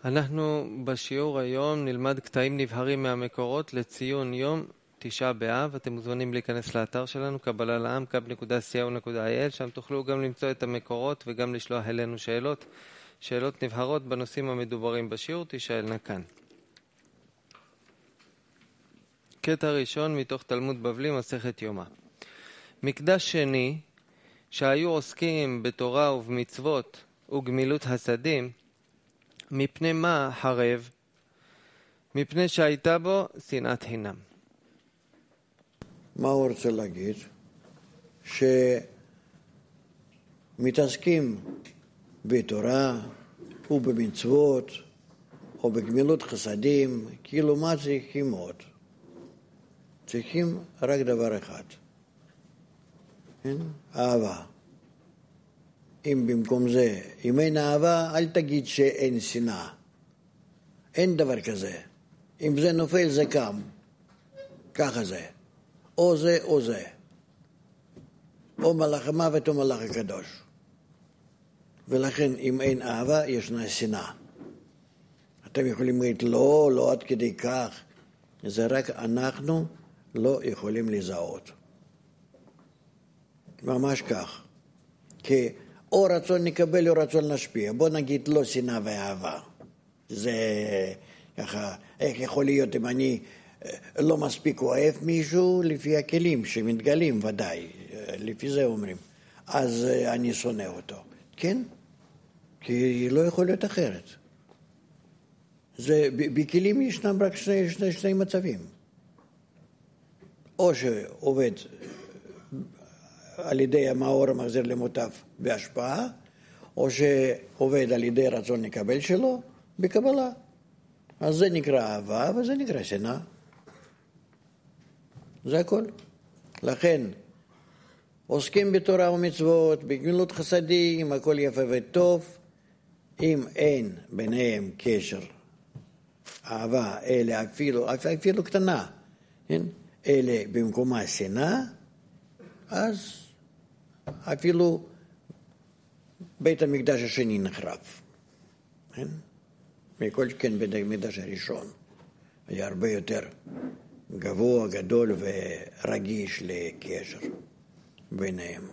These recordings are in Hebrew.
אנחנו בשיעור היום נלמד קטעים נבחרים מהמקורות לציון יום תשעה באב. אתם מוזמנים להיכנס לאתר שלנו קבלה לעם kab.co.il, שם תוכלו גם למצוא את המקורות וגם לשלוח אלינו שאלות נבחרות בנושאים המדוברים בשיעור. תישאלנה כאן. קטע ראשון מתוך תלמוד בבלי מסכת יומא. מקדש שני שהיו עוסקים בתורה ובמצוות וגמילות הסדים, מפני מה חרב? מפני שהייתה בו שנאת חינם. מה הוא רוצה להגיד? שמתעסקים בתורה ובמצוות או בגמילות חסדים, כאילו מה צריכים עוד? צריכים רק דבר אחד, אהבה. אם במקום זה, אם אין אהבה, אל תגיד שאין שנאה. אין דבר כזה. אם זה נופל, זה קם. ככה זה. או זה או זה. או מלאך המוות או מלאך הקדוש. ולכן, אם אין אהבה, ישנה שנאה. אתם יכולים להגיד, לא עד כדי כך. זה רק אנחנו לא יכולים לזהות. ממש כך. כי או רצון נקבל או רצון נשפיע. בוא נגיד לא שנאה ואהבה. זה ככה, איך יכול להיות אם אני לא מספיק אוהב מישהו לפי הכלים שמתגלים ודאי, לפי זה אומרים. אז אני שונא אותו. כן? כי לא יכול להיות אחרת. זה, בכלים ישנם רק שני מצבים. או שעובד על ידי המאור המחזיר למוטב בהשפעה, או שעובד על ידי רצון לקבל שלו בקבלה. אז זה נקרא אהבה וזה נקרא שנאה. זה הכל. לכן, עוסקים בתורה ומצוות, בגמילות חסדים, הכל יפה וטוב. אם אין ביניהם קשר, אהבה, אלה אפילו קטנה, כן? אלה במקומה שנאה, אז אפילו בית המקדש השני נחרב. כן? מכל כן בית המקדש הראשון היה הרבה יותר גבוה, גדול ורגיש לקשר ביניהם.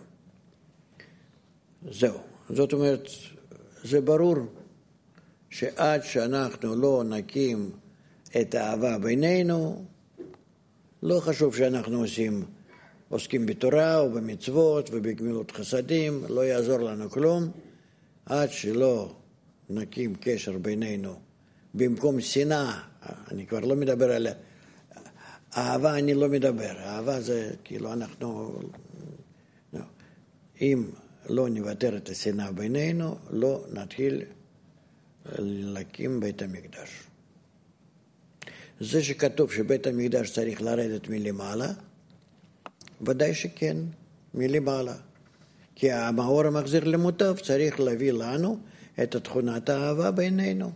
זהו. זאת אומרת, זה ברור שעד שאנחנו לא נקים את האהבה בינינו, לא חשוב שאנחנו עוסקים בתורה או במצוות ובגמילות חסדים, לא יעזור לנו כלום, עד שלא נקים קשר בינינו. במקום שנאה, אני כבר לא מדבר על אהבה, אני לא מדבר. אהבה זה כאילו אנחנו, לא. אם לא נוותר את השנאה בינינו, לא נתחיל להקים בית המקדש. זה שכתוב שבית המקדש צריך לרדת מלמעלה, ודאי שכן, מלמעלה. כי המאור המחזיר למוטב צריך להביא לנו את תכונת האהבה בינינו.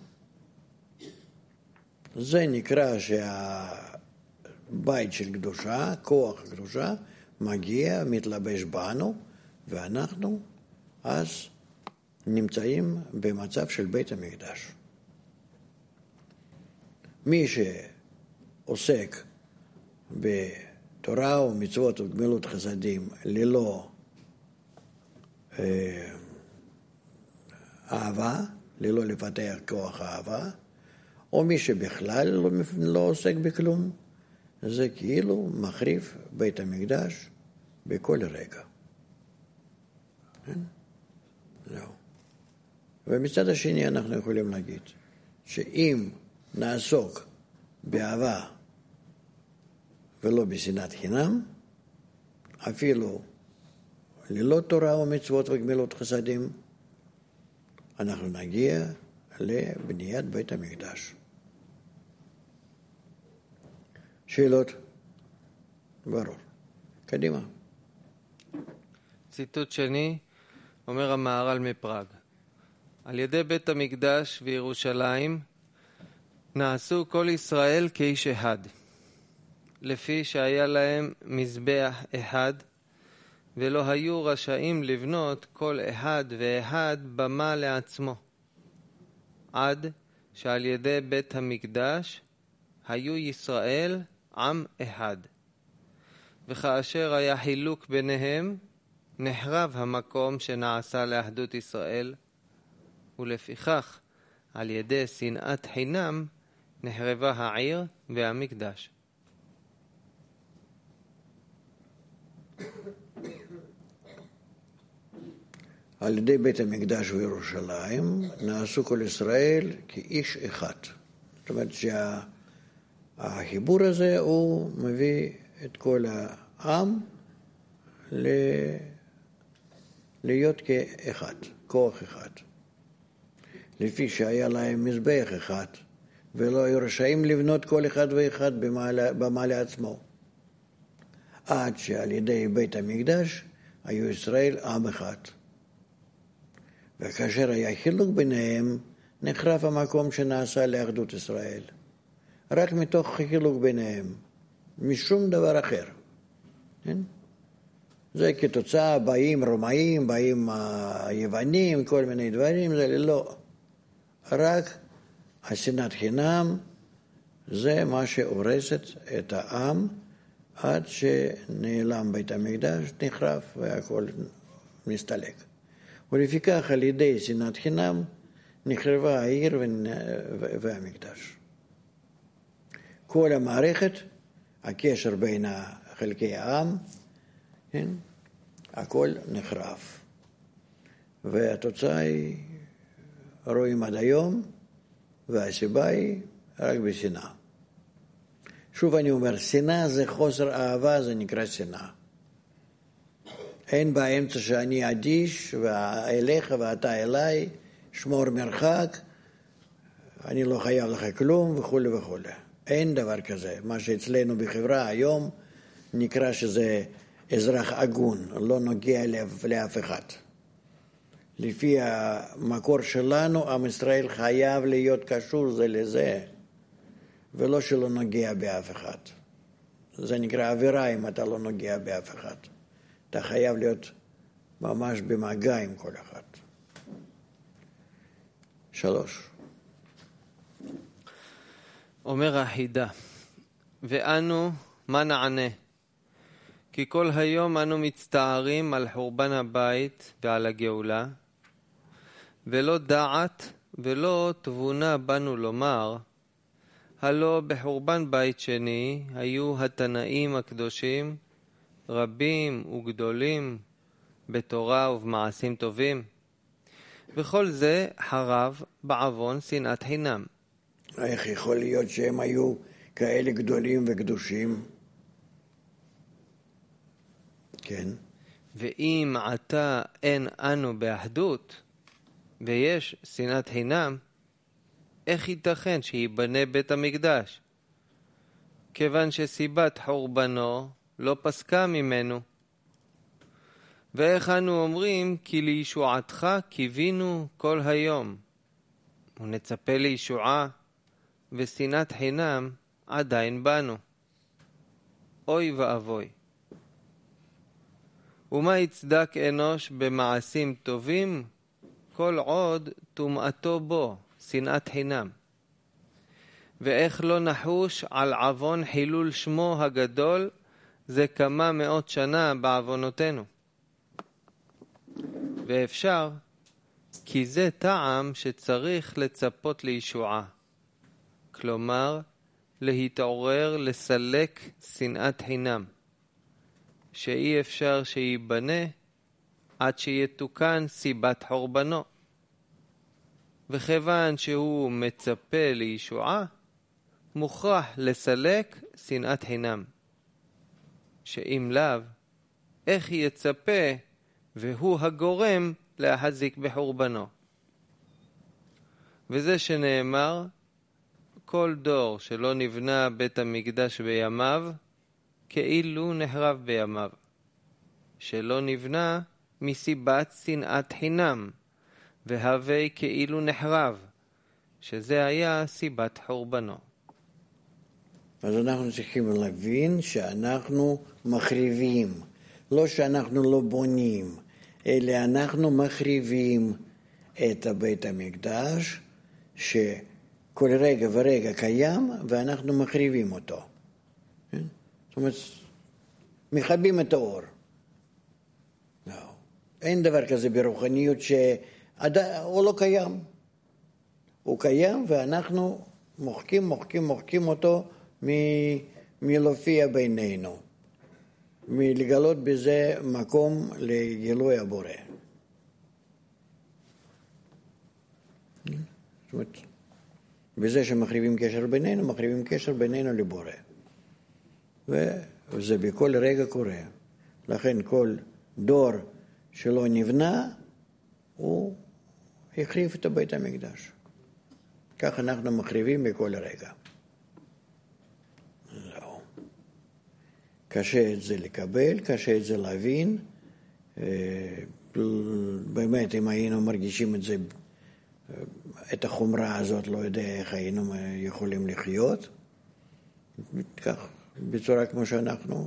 זה נקרא שהבית של קדושה, כוח קדושה, מגיע, מתלבש בנו, ואנחנו אז נמצאים במצב של בית המקדש. מי שעוסק בתורה ומצוות וגמילות חסדים ללא אהבה, ללא לפתח כוח אהבה, או מי שבכלל לא עוסק בכלום, זה כאילו מחריב בית המקדש בכל רגע. זהו. ומצד השני אנחנו יכולים להגיד שאם נעסוק באהבה ולא בשנאת חינם, אפילו ללא תורה ומצוות וגמילות חסדים, אנחנו נגיע לבניית בית המקדש. שאלות? ברור. קדימה. ציטוט שני, אומר המהר"ל מפראג. על ידי בית המקדש וירושלים נעשו כל ישראל כאיש אחד, לפי שהיה להם מזבח אחד, ולא היו רשאים לבנות כל אחד ואחד במה לעצמו, עד שעל ידי בית המקדש היו ישראל עם אחד. וכאשר היה חילוק ביניהם, נחרב המקום שנעשה לאחדות ישראל, ולפיכך על ידי שנאת חינם נחרבה העיר והמקדש. על ידי בית המקדש בירושלים נעשו כל ישראל כאיש אחד. זאת אומרת שהחיבור הזה הוא מביא את כל העם להיות כאחד, כוח אחד. לפי שהיה להם מזבח אחד, ולא היו רשאים לבנות כל אחד ואחד במעלה עצמו. עד שעל ידי בית המקדש היו ישראל עם אחד. וכאשר היה חילוק ביניהם, נחרב המקום שנעשה לאחדות ישראל. רק מתוך חילוק ביניהם, משום דבר אחר. כן? זה כתוצאה, באים רומאים, באים יוונים, כל מיני דברים, זה לא. רק השנאת חינם, זה מה שהורסת את העם, עד שנעלם בית המקדש, נחרב והכל מסתלק. ולפיכך על ידי שנאת חינם נחרבה העיר והמקדש. כל המערכת, הקשר בין חלקי העם, כן? הכל נחרב. והתוצאה היא, רואים עד היום, והסיבה היא רק בשנאה. שוב אני אומר, שנאה זה חוסר אהבה, זה נקרא שנאה. אין באמצע שאני אדיש אליך ואתה אליי, שמור מרחק, אני לא חייב לך כלום וכו' וכו'. אין דבר כזה. מה שאצלנו בחברה היום נקרא שזה אזרח הגון, לא נוגע לאף אחד. לפי המקור שלנו, עם ישראל חייב להיות קשור זה לזה, ולא שלא נוגע באף אחד. זה נקרא עבירה אם אתה לא נוגע באף אחד. אתה חייב להיות ממש במגע עם כל אחד. 3. אומר החידה, ואנו מה נענה? כי כל היום אנו מצטערים על חורבן הבית ועל הגאולה, ולא דעת ולא תבונה בנו לומר, הלא בחורבן בית שני היו התנאים הקדושים רבים וגדולים בתורה ובמעשים טובים, וכל זה חרב בעוון שנאת חינם. איך יכול להיות שהם היו כאלה גדולים וקדושים? כן. ואם עתה אין אנו באחדות ויש שנאת חינם, איך ייתכן שיבנה בית המקדש? כיוון שסיבת חורבנו לא פסקה ממנו. ואיך אנו אומרים כי לישועתך קיווינו כל היום, ונצפה לישועה, ושנאת חינם עדיין בנו. אוי ואבוי. ומה יצדק אנוש במעשים טובים כל עוד טומאתו בו, שנאת חינם? ואיך לא נחוש על עוון חילול שמו הגדול זה כמה מאות שנה בעוונותינו? ואפשר, כי זה טעם שצריך לצפות לישועה. כלומר, להתעורר לסלק שנאת חינם, שאי אפשר שיבנה עד שיתוקן סיבת חורבנו. וכיוון שהוא מצפה לישועה, מוכרח לסלק שנאת חינם. שאם לאו, איך יצפה והוא הגורם להחזיק בחורבנו? וזה שנאמר, כל דור שלא נבנה בית המקדש בימיו, כאילו נחרב בימיו. שלא נבנה מסיבת שנאת חינם, והווה כאילו נחרב, שזה היה סיבת חורבנו. אז אנחנו צריכים להבין שאנחנו מחריבים, לא שאנחנו לא בונים, אלא אנחנו מחריבים את בית המקדש, כל רגע ורגע קיים, ואנחנו מחריבים אותו. זאת אומרת, מכבים את האור. לא. אין דבר כזה ברוחניות שהוא לא קיים. הוא קיים, ואנחנו מוחקים אותו מלהופיע בינינו. מלגלות בזה מקום לגילוי הבורא. זאת אומרת, בזה שמחריבים קשר בינינו, מחריבים קשר בינינו לבורא. וזה בכל רגע קורה. לכן כל דור שלא נבנה, הוא החריב את בית המקדש. כך אנחנו מחריבים בכל רגע. זהו. קשה את זה לקבל, קשה את זה להבין. באמת, אם היינו מרגישים את זה, את החומרה הזאת, לא יודע איך היינו יכולים לחיות. כך, בצורה כמו שאנחנו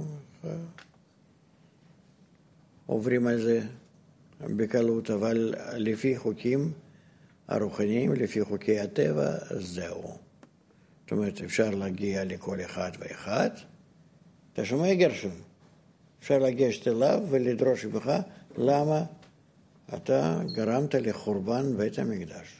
עוברים על זה בקלות, אבל לפי חוקים הרוחניים, לפי חוקי הטבע, זהו. זאת אומרת, אפשר להגיע לכל אחד ואחד. אתה שומע גרשון? אפשר לגשת אליו ולדרוש ממך למה אתה גרמת לחורבן בית המקדש.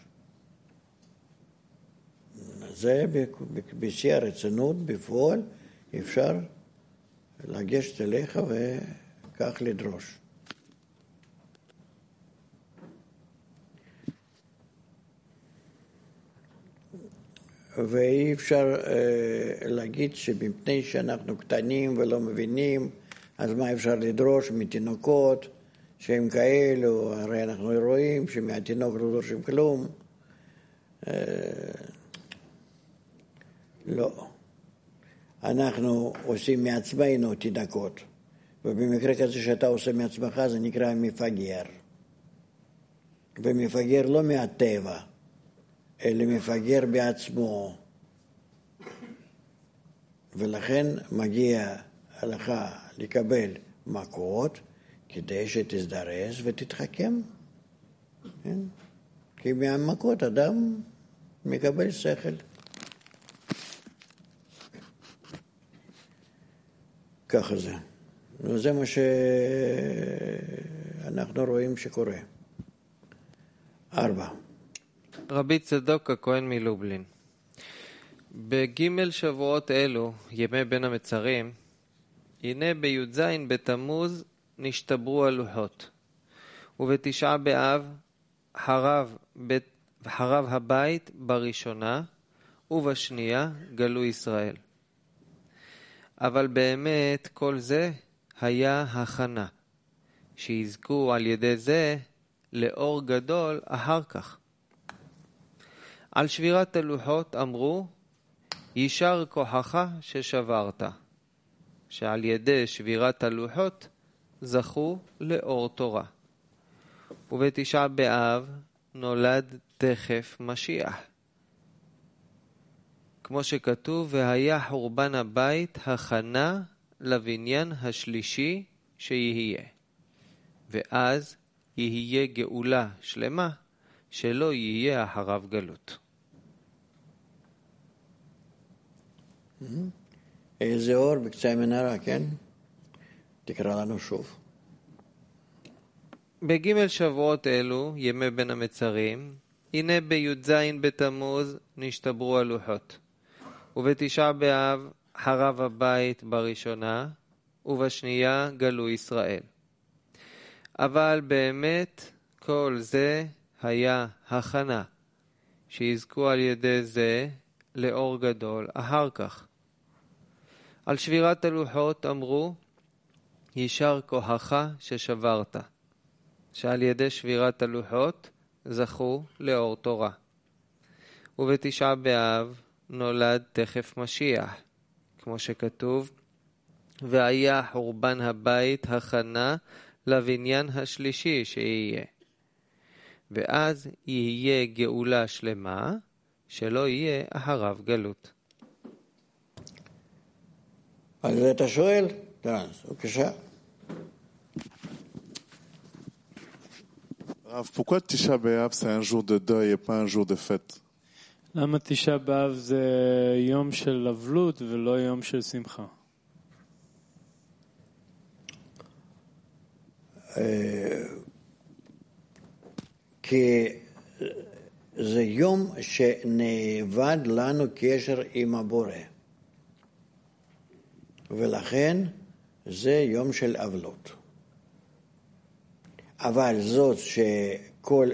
זה בשיא הרצינות, בפועל, אפשר לגשת אליך וכך לדרוש. ואי אפשר להגיד שמפני שאנחנו קטנים ולא מבינים, אז מה אפשר לדרוש מתינוקות שהם כאלו? הרי אנחנו רואים שמהתינוק לא דורשים כלום. לא. אנחנו עושים מעצמנו תינוקות, ובמקרה כזה שאתה עושה מעצמך זה נקרא מפגר. ומפגר לא מהטבע, אלא מפגר בעצמו. ולכן מגיע לך לקבל מכות כדי שתזדרז ותתחכם. כי מהמכות אדם מקבל שכל. ככה זה. וזה מה שאנחנו רואים שקורה. 4. רבי צדוק הכהן מלובלין. בג' שבועות אלו, ימי בין המצרים, הנה בי"ז בתמוז נשתברו הלוחות, ובתשעה באב חרב הבית בראשונה, ובשנייה גלו ישראל. אבל באמת כל זה היה הכנה, שיזכו על ידי זה לאור גדול אחר כך. על שבירת הלוחות אמרו, יישר כוחך ששברת, שעל ידי שבירת הלוחות זכו לאור תורה. ובתשעה באב נולד תכף משיח. כמו שכתוב, והיה חורבן הבית הכנה לבניין השלישי שיהיה. ואז יהיה גאולה שלמה, שלא יהיה אחריו גלות. איזה אור בקצה המנהרה, כן? תקרא לנו שוב. בג' שבועות אלו, ימי בין המצרים, הנה בי"ז בתמוז נשתברו הלוחות. ובתשעה באב חרב הבית בראשונה, ובשנייה גלו ישראל. אבל באמת כל זה היה הכנה, שיזכו על ידי זה לאור גדול אחר כך. על שבירת הלוחות אמרו, יישר כוחך ששברת, שעל ידי שבירת הלוחות זכו לאור תורה. ובתשעה באב נולד תכף משיח, כמו שכתוב, והיה חורבן הבית הכנה לבניין השלישי שיהיה. ואז יהיה גאולה שלמה, שלא יהיה אחריו גלות. אז אתה שואל? בבקשה. Rav, pourquoi Tisha B'Av c'est un jour de deuil et pas un jour de fête? למה תשעה באב זה יום של אבלות ולא יום של שמחה? כי זה יום שנאבד לנו קשר עם הבורא. ולכן זה יום של אבלות. אבל זאת שכל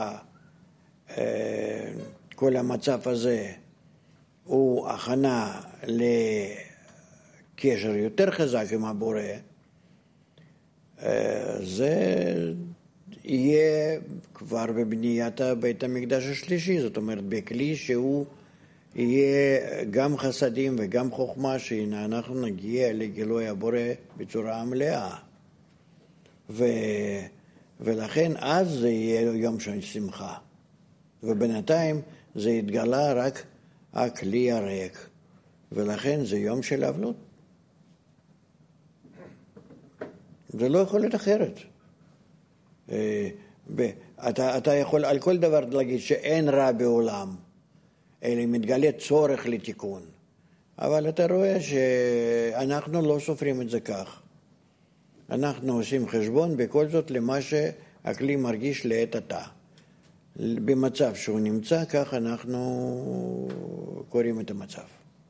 כל המצב הזה הוא הכנה לקשר יותר חזק עם הבורא, זה יהיה כבר בבניית בית המקדש השלישי, זאת אומרת בכלי שהוא יהיה גם חסדים וגם חוכמה, שהנה אנחנו נגיע לגילוי הבורא בצורה מלאה. ולכן אז זה יהיה יום של שמחה. ובינתיים זה התגלה רק הכלי הריק, ולכן זה יום של אבלות. זה לא יכול להיות אחרת. אתה יכול על כל דבר להגיד שאין רע בעולם, אלא מתגלה צורך לתיקון. אבל אתה רואה שאנחנו לא סופרים את זה כך. אנחנו עושים חשבון בכל זאת למה שהכלי מרגיש לעת עתה. במצב שהוא נמצא, כך אנחנו קוראים את המצב.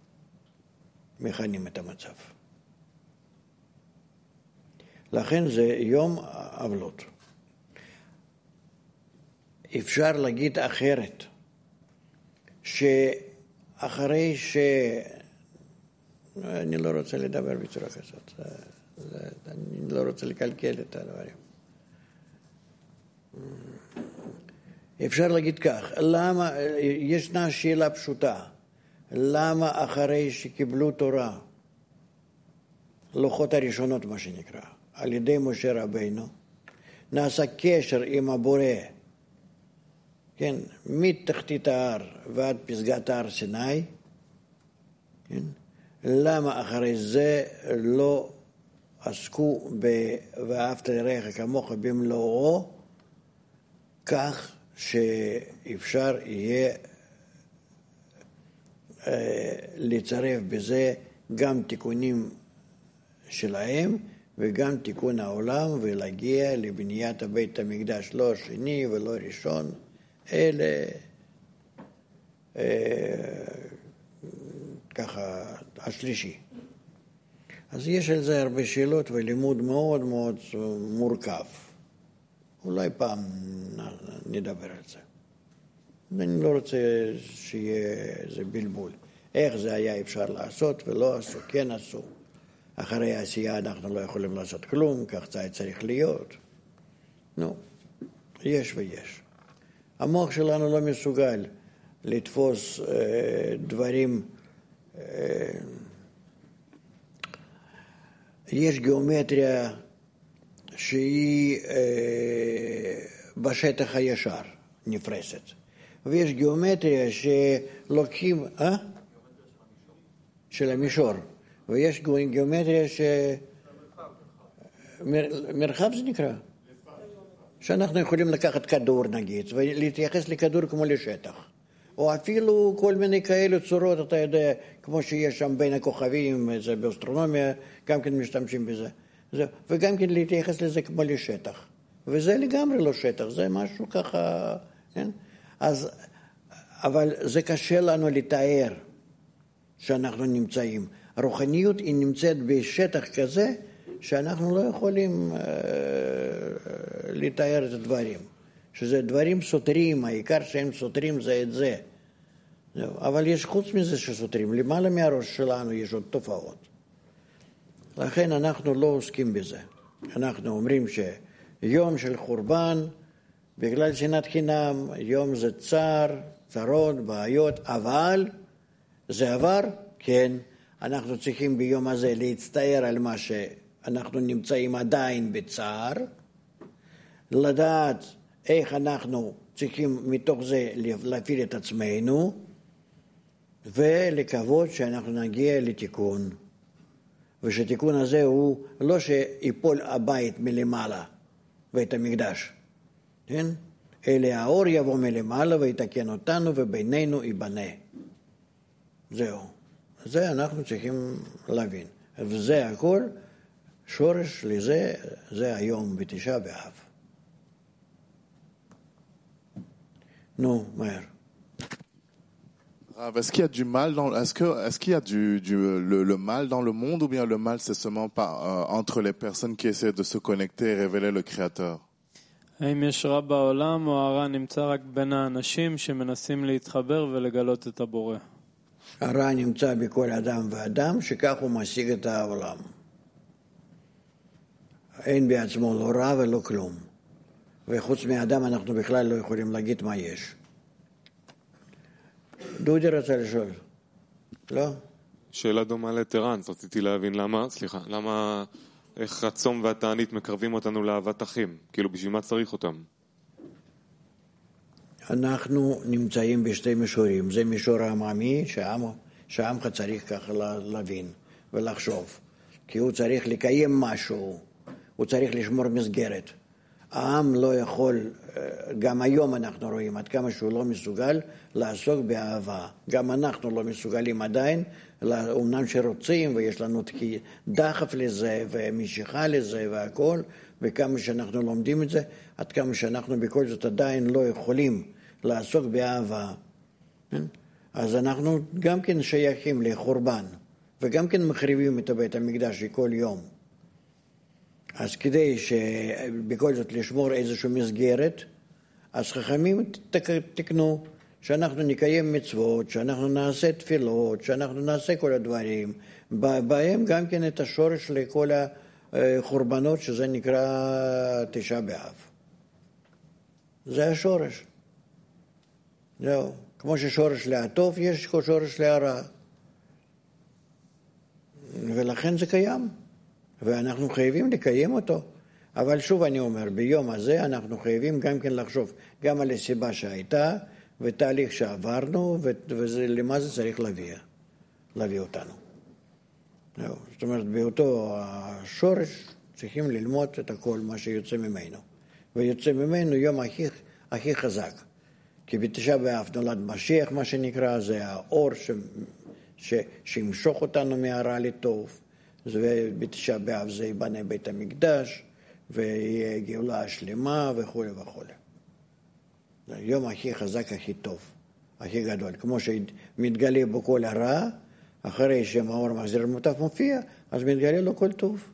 מכנים את המצב. לכן זה יום אבלות. אפשר להגיד אחרת, שאחרי אני לא רוצה לדבר בצורה כזאת, אני לא רוצה לקלקל את הדברים. אפשר להגיד כך, למה, ישנה שאלה פשוטה, למה אחרי שקיבלו תורה, לוחות הראשונות מה שנקרא, על ידי משה רבינו, נעשה קשר עם הבורא, כן, מתחתית ההר ועד פסגת הר סיני, כן, למה אחרי זה לא עסקו ואהבת לרעך כמוך במלואו, כך שאפשר יהיה לצרף בזה גם תיקונים שלהם וגם תיקון העולם, ולהגיע לבניית בית המקדש, לא שני ולא ראשון, אלא ככה השלישי. אז יש על זה הרבה שאלות ולימוד מאוד מאוד מורכב. אולי פעם נדבר על זה. אני לא רוצה שיהיה איזה בלבול. איך זה היה אפשר לעשות ולא עשו, כן עשו. אחרי העשייה אנחנו לא יכולים לעשות כלום, כך זה צריך להיות. נו, יש ויש. המוח שלנו לא מסוגל לתפוס דברים. יש גיאומטריה שהיא בשטח הישר נפרסת, ויש גיאומטריה שלוקחים של המישור, ויש גיאומטריה מרחב זה נקרא, שאנחנו יכולים לקחת כדור נגיד ולהתייחס לכדור כמו לשטח, או אפילו כל מיני כאלה צורות, אתה יודע, כמו שיש שם בין הכוכבים, זה באסטרונומיה, גם כן משתמשים בזה. וגם כן להתייחס לזה כמו לשטח. וזה לגמרי לא שטח, זה משהו ככה, כן? אז, אבל זה קשה לנו לתאר שאנחנו נמצאים. הרוחניות היא נמצאת בשטח כזה, שאנחנו לא יכולים לתאר את הדברים. שזה דברים סותרים, העיקר שהם סותרים זה את זה. אבל יש חוץ מזה שסותרים, למעלה מהראש שלנו יש עוד תופעות. לכן אנחנו לא עוסקים בזה. אנחנו אומרים שיום של חורבן, בגלל שנאת חינם, יום זה צער, צרות, בעיות, אבל זה עבר, כן. אנחנו צריכים ביום הזה להצטער על מה שאנחנו נמצאים עדיין בצער, לדעת איך אנחנו צריכים מתוך זה להפעיל את עצמנו, ולקוות שאנחנו נגיע לתיקון. ושתיקון הזה הוא לא שיפול הבית מלמעלה, בית המקדש, כן? אלא האור יבוא מלמעלה ויתקן אותנו ובינינו ייבנה. זהו. זה אנחנו צריכים להבין. וזה הכל, שורש לזה, זה היום בתשעה באב. נו, מהר. Est-ce qu'il y a du mal dans est-ce qu'il y a le mal dans le monde ou bien le mal c'est seulement entre les personnes qui essaient de se connecter et révéler le créateur? האם יש רע בעולם או הרע נמצא רק בין האנשים שמנסים להתחבר ולגלות את הבורא? הרע נמצא בכל אדם ואדם שכך הוא משיג את העולם. אין בעצמו לא רע ולא כלום. וחוץ מהאדם אנחנו בכלל לא יכולים להגיד מה יש. דודי רצה לשאול. לא? שאלה דומה לטרנס, רציתי להבין למה איך הצום והתענית מקרבים אותנו לאהבת אחים? כאילו בשביל מה צריך אותם? אנחנו נמצאים בשתי מישורים. זה מישור העממי שהעמך צריך ככה להבין ולחשוב. כי הוא צריך לקיים משהו, הוא צריך לשמור מסגרת. העם לא יכול, גם היום אנחנו רואים עד כמה שהוא לא מסוגל לעסוק באהבה. גם אנחנו לא מסוגלים עדיין, אומנם שרוצים ויש לנו דחף לזה ומשיכה לזה והכל, וכמה שאנחנו לומדים את זה, עד כמה שאנחנו בכל זאת עדיין לא יכולים לעסוק באהבה. אז אנחנו גם כן שייכים לחורבן, וגם כן מחריבים את בית המקדש כל יום. אז כדי שבכל זאת לשמור איזושהי מסגרת, אז חכמים תקנו שאנחנו נקיים מצוות, שאנחנו נעשה תפילות, שאנחנו נעשה כל הדברים, בהם גם כן את השורש לכל החורבנות, שזה נקרא תשעה באב. זה השורש. זהו. כמו ששורש להטוב, יש שורש להרע. ולכן זה קיים. ואנחנו חייבים לקיים אותו. אבל שוב אני אומר, ביום הזה אנחנו חייבים גם כן לחשוב גם על הסיבה שהייתה, ותהליך שעברנו, ולמה זה צריך להביא אותנו. זאת אומרת, באותו השורש צריכים ללמוד את הכל מה שיוצא ממנו. ויוצא ממנו יום הכי חזק. כי בתשעה באב נולד משיח, מה שנקרא, זה האור שימשוך אותנו מהרע לטוב. ובתשעה באב זה ייבנה בית המקדש, ויהיה גאולה השלמה וכו' וכו'. זה היום הכי חזק, הכי טוב, הכי גדול. כמו שמתגלה בו כל הרע, אחרי שהאור מחזיר מוטף מופיע, אז מתגלה לו כל טוב.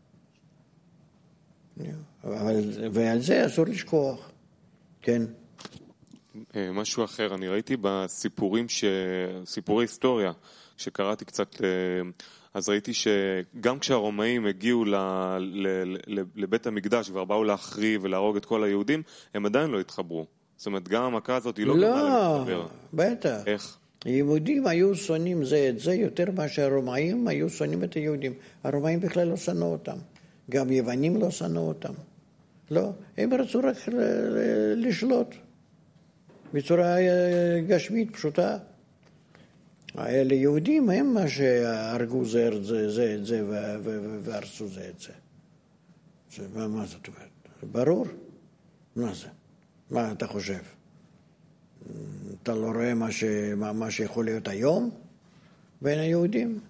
ועל זה אסור לשכוח. כן. משהו אחר, אני ראיתי בסיפורי היסטוריה, שקראתי קצת, אז ראיתי שגם כשהרומאים הגיעו לבית המקדש כבר באו להחריב ולהרוג את כל היהודים, הם עדיין לא התחברו. זאת אומרת, גם המכה הזאת היא לא גמרה להתחבר. בטח. איך? היהודים היו שונאים זה את זה יותר מאשר הרומאים היו שונאים את היהודים. הרומאים בכלל לא שנאו אותם. גם יוונים לא שנאו אותם. לא, הם רצו רק לשלוט. בצורה גשמית, פשוטה. האלה יהודים הם מה שהרגו זה את זה והרסו זה את זה. מה זאת אומרת? ברור. מה זה? מה אתה חושב? אתה לא רואה מה שיכול להיות היום בין היהודים?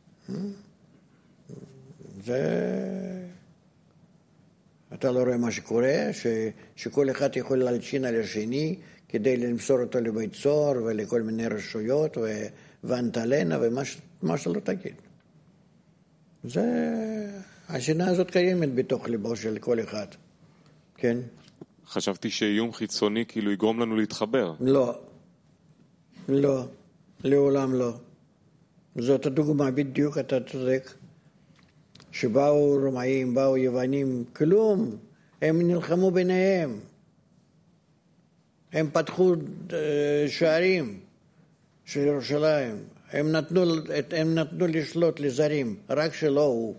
אתה לא רואה מה שקורה, שכל אחד יכול להלשין על השני כדי למסור אותו לבית סוהר ולכל מיני רשויות ואנטלנה ומה שלא תגיד. השנאה הזאת קיימת בתוך ליבו של כל אחד. כן? חשבתי שאיום חיצוני כאילו יגרום לנו להתחבר. לא, לעולם לא. זאת הדוגמה בדיוק, אתה צודק. שבאו רומאים, באו יוונים, כלום. הם נלחמו ביניהם. הם פתחו שערים של ירושלים. הם נתנו לשלוט לזרים, רק שלא הוא.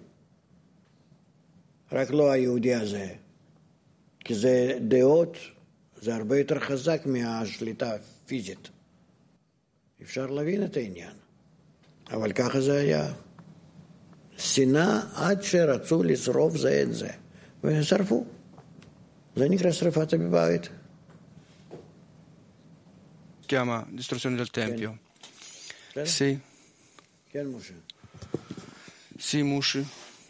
רק לא היהודי הזה. כי זה דעות, זה הרבה יותר חזק מהשליטה הפיזית. אפשר להבין את העניין. אבל ככה זה היה. שנאה עד שרצו לשרוף זה את זה. ושרפו. זה נקרא שרפת הבית. chiama distruzione del Tempio. Sì. Sì, Mushi.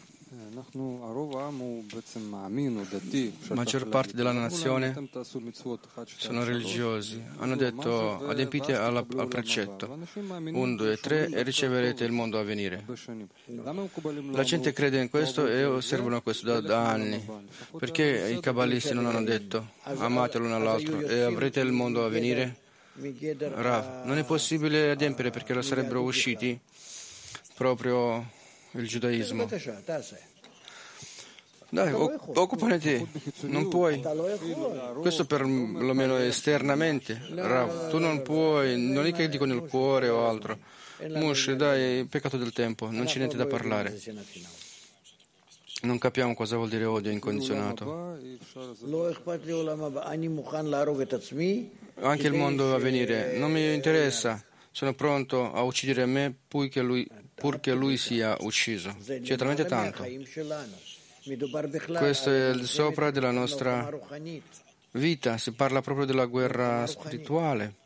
Maggior parte della nazione sono religiosi. Hanno detto adempiete al precetto 1, 2, 3 e riceverete il mondo a venire. La gente crede in questo e osservano questo da anni. Perché i cabalisti non hanno detto amate l'uno all'altro e avrete il mondo a venire? Rav, non è possibile adempiere perché lo sarebbero usciti proprio il giudaismo. Dai, occupane te, non puoi. Questo perlomeno esternamente. Rav, tu non puoi, non è che dico nel cuore o altro. Moshe, dai, peccato del tempo, non c'è niente da parlare. Non capiamo cosa vuol dire odio incondizionato. Anche il mondo a venire non mi interessa. Sono pronto a uccidere me purché lui sia ucciso. C'è talmente tanto. Questo è il sopra della nostra vita. Si parla proprio della guerra spirituale.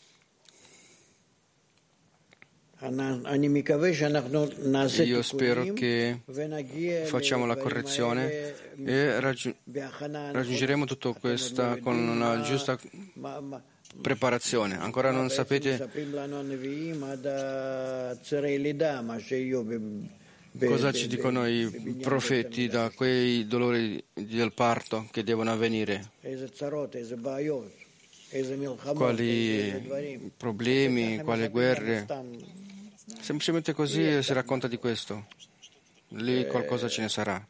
Io spero che facciamo la correzione e raggiungeremo tutto questo con una giusta preparazione. Ancora non sapete cosa ci dicono i profeti da quei dolori del parto che devono avvenire. Quali problemi, quali guerre. Semplicemente così si racconta di questo. Lì qualcosa ce ne sarà.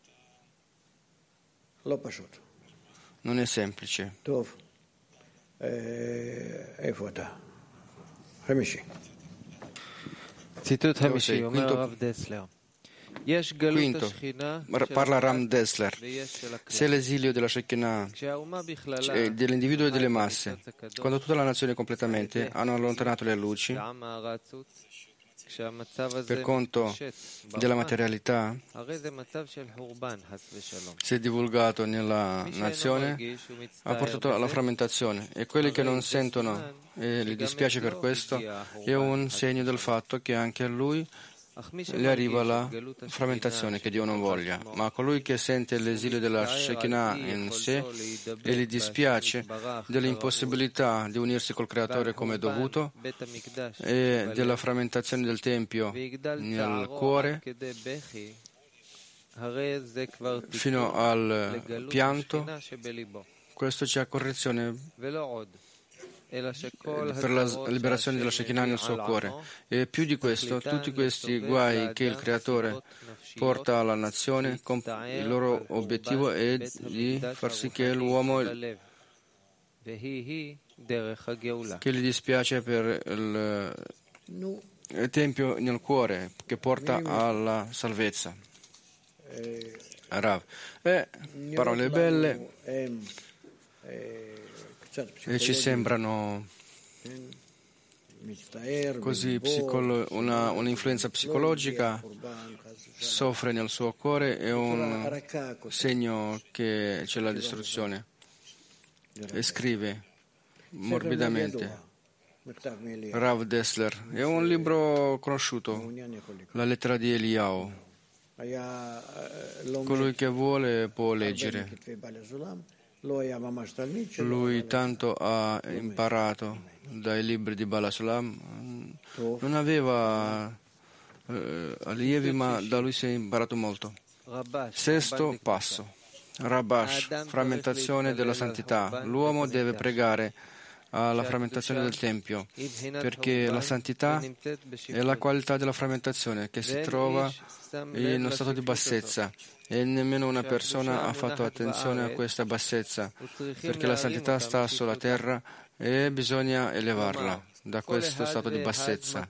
Non è semplice. ציטוט חמישי, אומר הרב דסלר. Quinto, parla Ram Dessler. Se l'esilio della Shekinah dell'individuo e delle masse, quando tutta la nazione completamente hanno allontanato le luci per conto della materialità, si è divulgato nella nazione, ha portato alla frammentazione e quelli che non sentono e gli dispiace per questo è un segno del fatto che anche a lui gli arriva la frammentazione che Dio non voglia, ma colui che sente l'esilio della Shekinah in sé e gli dispiace dell'impossibilità di unirsi col Creatore come dovuto e della frammentazione del Tempio nel cuore fino al pianto, questo c'è correzione per la liberazione della Shekinah nel suo cuore. E più di questo, tutti questi guai che il Creatore porta alla nazione, il loro obiettivo è di far sì che l'uomo, che gli dispiace per il Tempio nel cuore, che porta alla salvezza. Rav. Parole belle. E ci sembrano così un'influenza psicologica, soffre nel suo cuore, è un segno che c'è la distruzione. E scrive morbidamente Rav Dessler, è un libro conosciuto, la lettera di Eliyahu. Colui che vuole può leggere. Lui tanto ha imparato dai libri di Bala Sulam, non aveva allievi, ma da lui si è imparato molto. Sesto passo, Rabash, frammentazione della santità. L'uomo deve pregare alla frammentazione del Tempio, perché la santità è la qualità della frammentazione che si trova in uno stato di bassezza. E nemmeno una persona ha fatto attenzione a questa bassezza, perché la santità sta sulla terra e bisogna elevarla da questo stato di bassezza.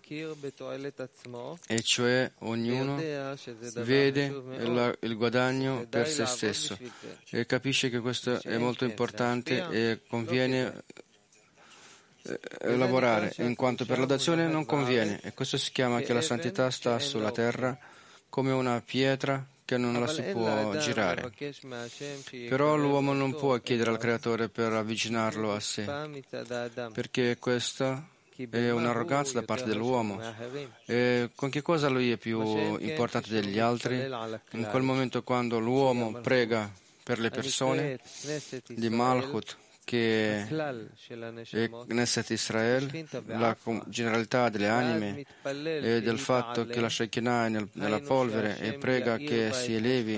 E cioè ognuno vede il guadagno per se stesso e capisce che questo è molto importante e conviene lavorare, in quanto per la dazione non conviene. E questo si chiama che la santità sta sulla terra come una pietra che non la si può girare. Però l'uomo non può chiedere al Creatore per avvicinarlo a sé, perché questa è un'arroganza da parte dell'uomo. E con che cosa lui è più importante degli altri? In quel momento, quando l'uomo prega per le persone di Malchut, che è Knesset Israel, la generalità delle anime, e del fatto che la Shekinah è nella polvere, e prega che si elevi,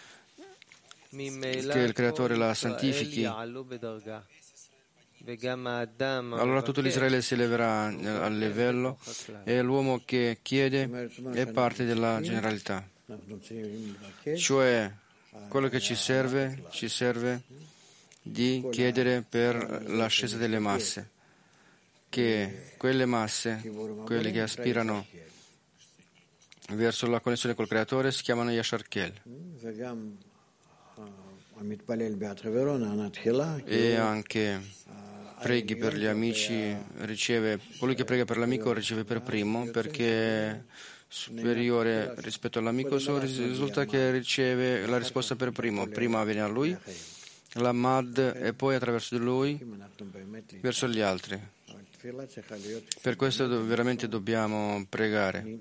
che il Creatore la santifichi, allora tutto l'Israele si eleverà al livello, e l'uomo che chiede è parte della generalità. Cioè, quello che ci serve di chiedere per l'ascesa delle masse, che quelle masse, quelle che aspirano verso la connessione col Creatore, si chiamano Yashar Kel. E anche preghi per gli amici, colui che prega per l'amico riceve per primo, perché superiore rispetto all'amico risulta che riceve la risposta per primo. Prima viene a lui la Mad, e poi attraverso di lui verso gli altri. Per questo veramente dobbiamo pregare,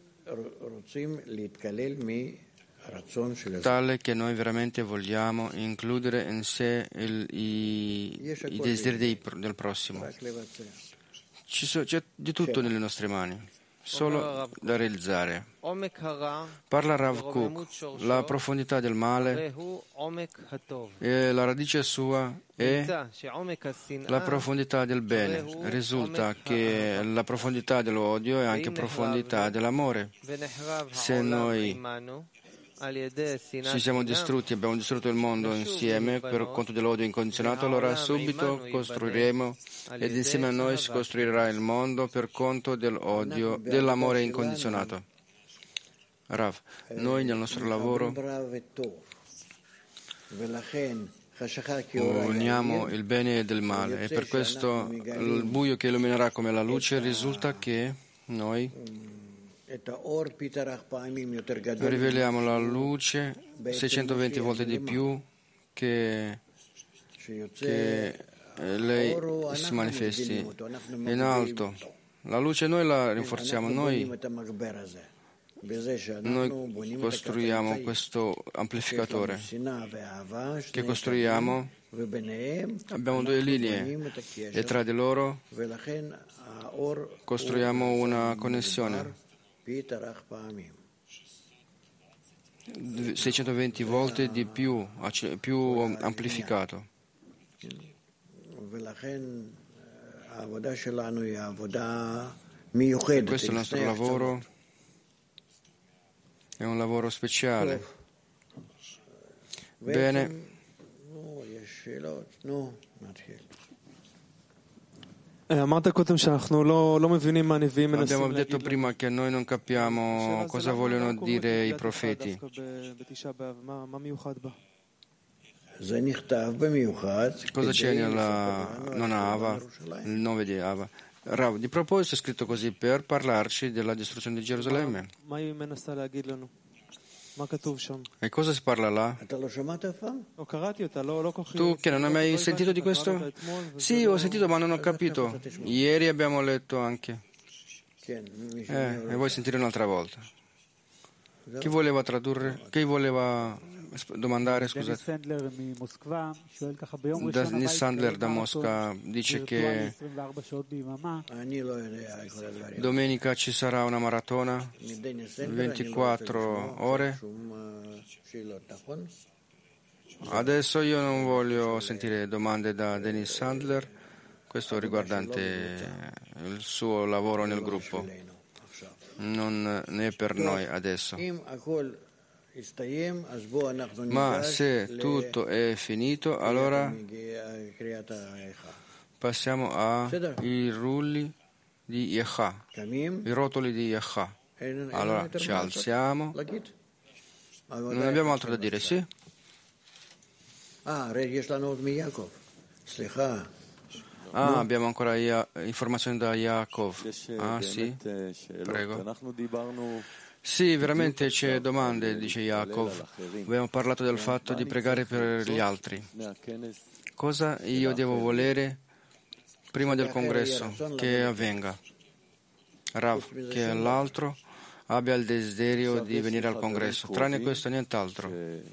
tale che noi veramente vogliamo includere in sé i desideri del prossimo. C'è di tutto nelle nostre mani, solo da realizzare. Parla Rav Kook, la profondità del male e la radice sua è la profondità del bene. Risulta che la profondità dell'odio è anche profondità dell'amore. Se noi ci siamo distrutti, abbiamo distrutto il mondo insieme per conto dell'odio incondizionato, allora subito costruiremo, ed insieme a noi si costruirà il mondo per conto dell'odio, dell'amore incondizionato. Rav, noi nel nostro lavoro uniamo il bene e il male, e per questo il buio che illuminerà come la luce risulta che noi riveliamo la luce 620 volte di più che lei si manifesti in alto. La luce noi la rinforziamo, noi costruiamo questo amplificatore che costruiamo. Abbiamo due linee e tra di loro costruiamo una connessione 620 volte di più amplificato. E questo è il nostro lavoro, è un lavoro speciale. Bene. Abbiamo detto prima che noi non capiamo cosa vogliono dire i profeti. Cosa c'è nella nona Ava, il 9 di Ava? Rav, di proposito è scritto così per parlarci della distruzione di Gerusalemme. E cosa si parla là? Tu che non hai mai sentito di questo? Sì, ho sentito ma non ho capito. Ieri abbiamo letto anche. E vuoi sentire un'altra volta? Chi voleva tradurre? Chi voleva domandare, scusate? Dennis Sandler da Mosca dice che domenica ci sarà una maratona, 24 ore. Adesso io non voglio sentire domande da Dennis Sandler, questo riguardante il suo lavoro nel gruppo. Non è per noi adesso. Ma se tutto è finito, allora passiamo ai rulli di Yecha, i rotoli di Yecha. Allora ci alziamo. Non abbiamo altro da dire, sì? Abbiamo ancora informazioni da Yaakov. Sì? Prego. Sì, veramente c'è domande, dice Yaakov. Abbiamo parlato del fatto di pregare per gli altri. Cosa io devo volere prima del congresso che avvenga? Rav, che l'altro abbia il desiderio di venire al congresso. Tranne questo, nient'altro.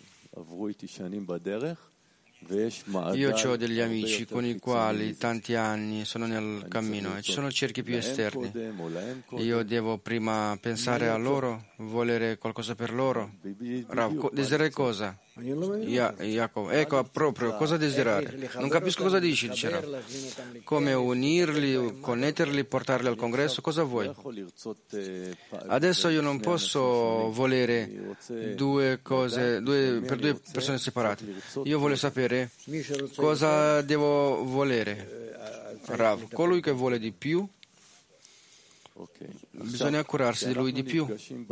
Io ho degli amici con i quali tanti anni sono nel cammino e ci sono cerchi più esterni. Io devo prima pensare a loro, volere qualcosa per loro. Rav, desiderare cosa? Jacob, ecco proprio cosa desiderare. Non capisco cosa dici, dice Rav. Come unirli, connetterli, portarli al congresso? Cosa vuoi? Adesso io non posso volere due cose per due persone separate. Io voglio sapere cosa devo volere. Rav, colui che vuole di più, bisogna curarsi di lui di più.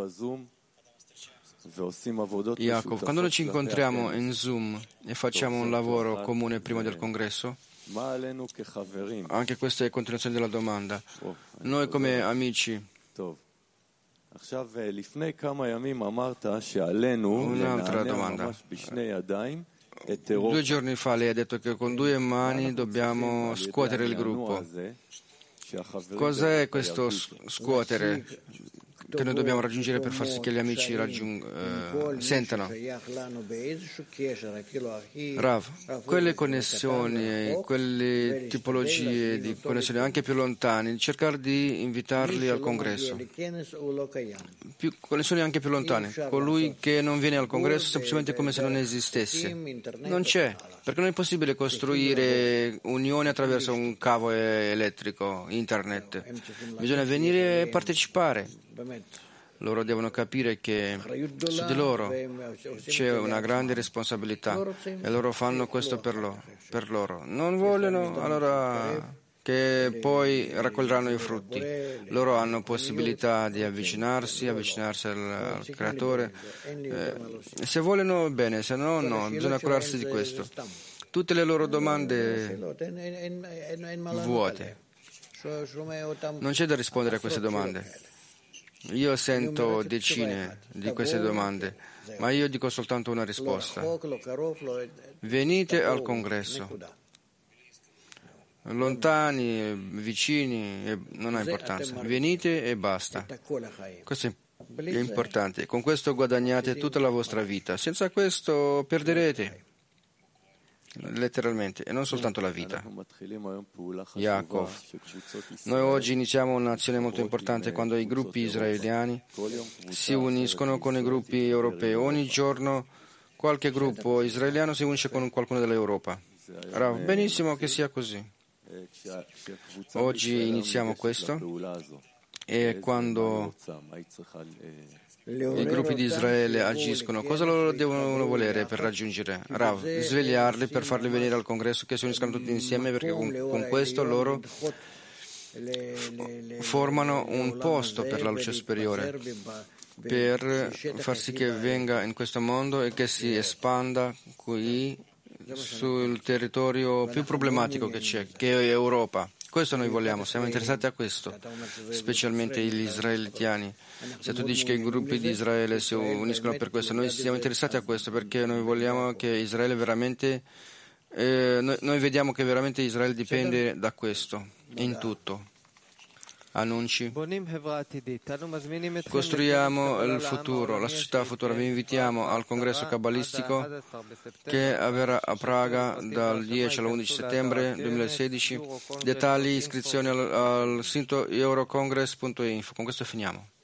Jacob, quando noi ci incontriamo in Zoom e facciamo un lavoro comune prima del congresso, anche questa è continuazione della domanda, noi come amici, un'altra domanda. 2 giorni fa lei ha detto che con 2 mani dobbiamo scuotere il gruppo. Cos'è questo scuotere che noi dobbiamo raggiungere per far sì che gli amici sentano? Rav, quelle connessioni, quelle tipologie di connessioni anche più lontane, cercare di invitarli al congresso. Connessioni anche più lontane. Colui che non viene al congresso è semplicemente come se non esistesse. Non c'è, perché non è possibile costruire unioni attraverso un cavo elettrico, internet. Bisogna venire e partecipare. Loro devono capire che su di loro c'è una grande responsabilità e loro fanno questo per loro. Non vogliono, allora che poi raccoglieranno i frutti. Loro hanno possibilità di avvicinarsi al Creatore. Se vogliono bene, se no, no. Bisogna curarsi di questo. Tutte le loro domande vuote. Non c'è da rispondere a queste domande. Io sento decine di queste domande, ma io dico soltanto una risposta. Venite al congresso. Lontani, vicini, non ha importanza. Venite e basta. Questo è importante. Con questo guadagnate tutta la vostra vita. Senza questo perderete. Letteralmente, e non soltanto la vita. Yaakov, noi oggi iniziamo un'azione molto importante quando i gruppi israeliani si uniscono con i gruppi europei. Ogni giorno qualche gruppo israeliano si unisce con qualcuno dell'Europa. Benissimo che sia così. Oggi iniziamo questo e quando i gruppi di Israele agiscono, cosa loro devono volere per raggiungere? Rav, svegliarli per farli venire al congresso, che si uniscano tutti insieme, perché con questo loro formano un posto per la luce superiore, per far sì che venga in questo mondo e che si espanda qui sul territorio più problematico che c'è, che è Europa. Questo noi vogliamo, siamo interessati a questo, specialmente gli israelitiani. Se tu dici che i gruppi di Israele si uniscono per questo, noi siamo interessati a questo perché noi vogliamo che Israele veramente, noi vediamo che veramente Israele dipende da questo, in tutto. Annunci. Costruiamo il futuro, la società futura. Vi invitiamo al congresso cabalistico che avverrà a Praga dal 10 all'11 settembre 2016. Dettagli, iscrizioni al sito eurocongress.info. Con questo finiamo.